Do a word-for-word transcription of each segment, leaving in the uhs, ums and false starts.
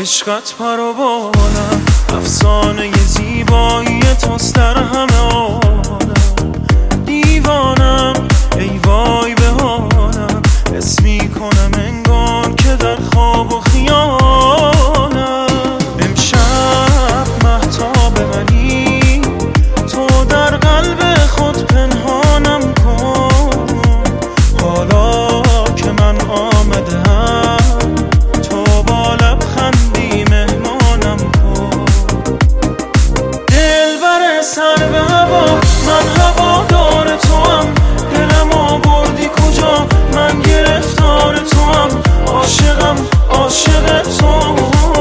عشقت پروانم، افسانه زیبایی توست در همه عالم. دیوانم ای وای به حالم، حس میکنم انگار که در خواب و خیالم. امشب مهتاب منی، تو در قلب خود پنهانم کن. حالا که من آمدم، تو با لبخندی مهمانم کن. دلبر سر به هوا، من هوادار توام. دلم آوردی کجا، من گرفتار توام. عاشقم عاشق تو.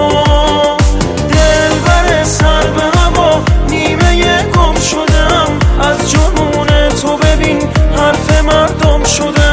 دلبر سر به هوا، نیمه گم شدم از جنون تو. ببین حرف مردم شده